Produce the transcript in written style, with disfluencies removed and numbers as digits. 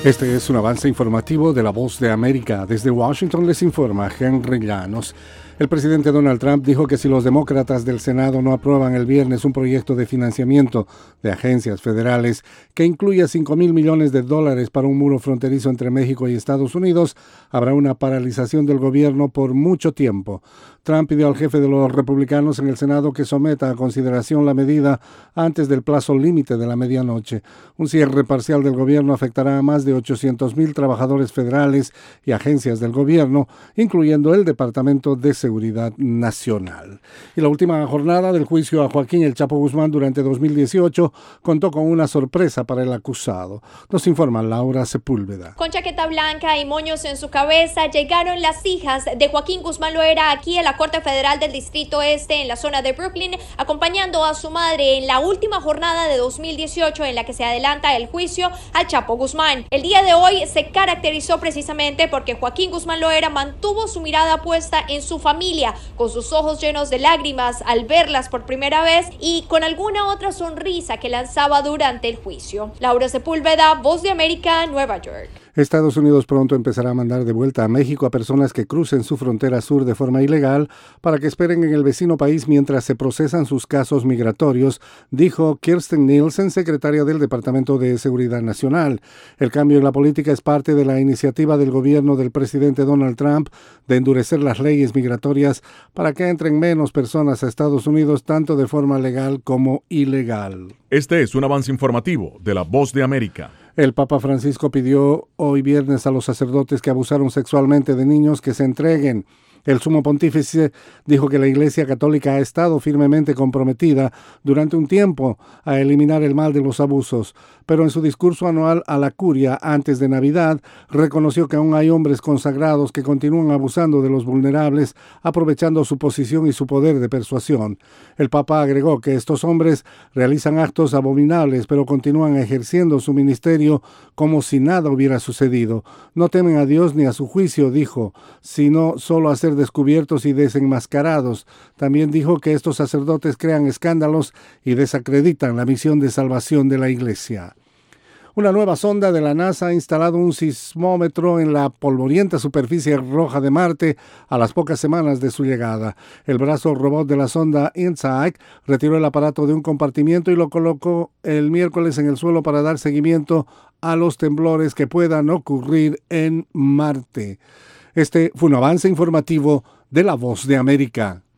Este es un avance informativo de La Voz de América. Desde Washington les informa Henry Llanos. El presidente Donald Trump dijo que si los demócratas del Senado no aprueban el viernes un proyecto de financiamiento de agencias federales que incluya $5,000 millones para un muro fronterizo entre México y Estados Unidos, habrá una paralización del gobierno por mucho tiempo. Trump pidió al jefe de los republicanos en el Senado que someta a consideración la medida antes del plazo límite de la medianoche. Un cierre parcial del gobierno afectará a más de 800,000 trabajadores federales y agencias del gobierno, incluyendo el Departamento de Seguridad Nacional. Y la última jornada del juicio a Joaquín El Chapo Guzmán durante 2018 contó con una sorpresa para el acusado. Nos informa Laura Sepúlveda. Con chaqueta blanca y moños en su cabeza llegaron las hijas de Joaquín Guzmán Loera aquí a la Corte Federal del Distrito Este en la zona de Brooklyn, acompañando a su madre en la última jornada de 2018 en la que se adelanta el juicio al Chapo Guzmán. El día de hoy se caracterizó precisamente porque Joaquín Guzmán Loera mantuvo su mirada puesta en su familia, con sus ojos llenos de lágrimas al verlas por primera vez y con alguna otra sonrisa que lanzaba durante el juicio. Laura Sepúlveda, Voz de América, Nueva York. Estados Unidos pronto empezará a mandar de vuelta a México a personas que crucen su frontera sur de forma ilegal para que esperen en el vecino país mientras se procesan sus casos migratorios, dijo Kirstjen Nielsen, secretaria del Departamento de Seguridad Nacional. El cambio en la política es parte de la iniciativa del gobierno del presidente Donald Trump de endurecer las leyes migratorias para que entren menos personas a Estados Unidos, tanto de forma legal como ilegal. Este es un avance informativo de La Voz de América. El Papa Francisco pidió hoy viernes a los sacerdotes que abusaron sexualmente de niños que se entreguen. El sumo pontífice dijo que la Iglesia Católica ha estado firmemente comprometida durante un tiempo a eliminar el mal de los abusos, pero en su discurso anual a la Curia antes de Navidad reconoció que aún hay hombres consagrados que continúan abusando de los vulnerables, aprovechando su posición y su poder de persuasión. El Papa agregó que estos hombres realizan actos abominables, pero continúan ejerciendo su ministerio como si nada hubiera sucedido. No temen a Dios ni a su juicio, dijo, sino solo a ser descubiertos y desenmascarados. También dijo que estos sacerdotes crean escándalos y desacreditan la misión de salvación de la Iglesia. Una nueva sonda de la NASA ha instalado un sismómetro en la polvorienta superficie roja de Marte a las pocas semanas de su llegada. El brazo robot de la sonda InSight retiró el aparato de un compartimiento y lo colocó el miércoles en el suelo para dar seguimiento a los temblores que puedan ocurrir en Marte. Este fue un avance informativo de La Voz de América.